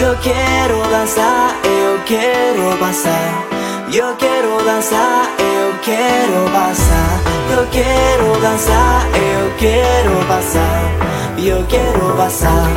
Yo quiero dançar, eu quero passar. Eu quero dançar, eu quero passar. Eu quero dançar, eu quero passar. Eu quero passar.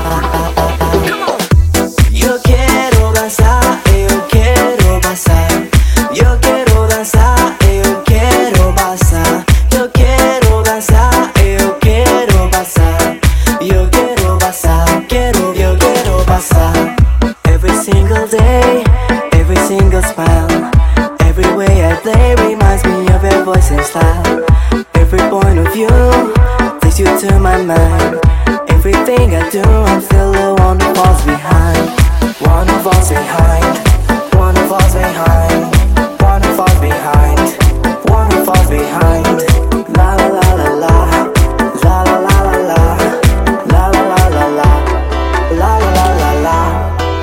Eu quero dançar, eu quero passar. Eu quero dançar, eu quero passar. Eu quero dançar, eu quero passar. Eu quero passar, eu quero passar. Every single day, every single smile, every way I play reminds me of your voice and style. Every point of view takes you to my mind. Everything I do, I'm still the one who falls behind. One who falls behind. One who falls behind. One who falls behind. One who falls behind. La la la la la. La la la la la. La la la la la. La la la la la.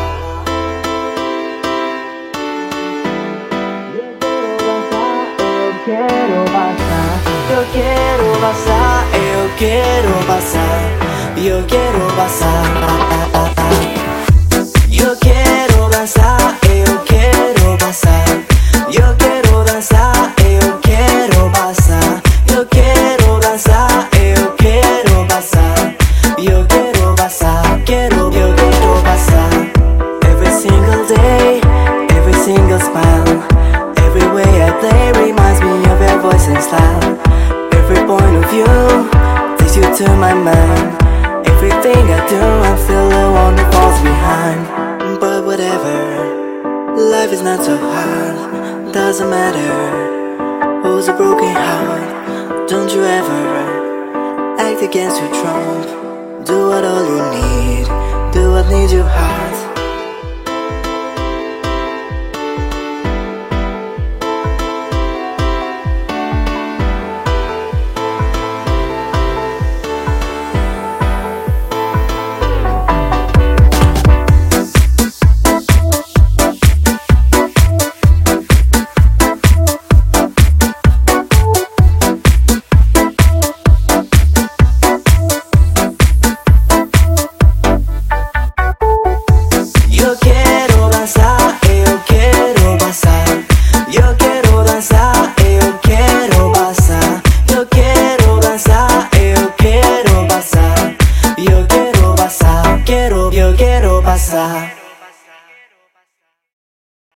Eu quero passar, eu quero passar. Eu quero passar. Eu quero dançar, eu quero passar. Eu quero dançar, eu quero passar. Eu quero dançar, eu quero passar. Eu quero passar, eu quero passar. Every single day, every single smile, every way I play reminds me of your voice and style. Every point of view takes you to my mind. Everything I do, I'm still the one who falls behind. But whatever, life is not so hard. Doesn't matter who's a broken heart. Don't you ever act against your trump. Do what all you need, do what needs your heart. Eu quero dançar, eu quero passar. Eu quero dançar, eu quero passar. Eu quero dançar, eu quero passar. Eu quero passar, eu quero passar.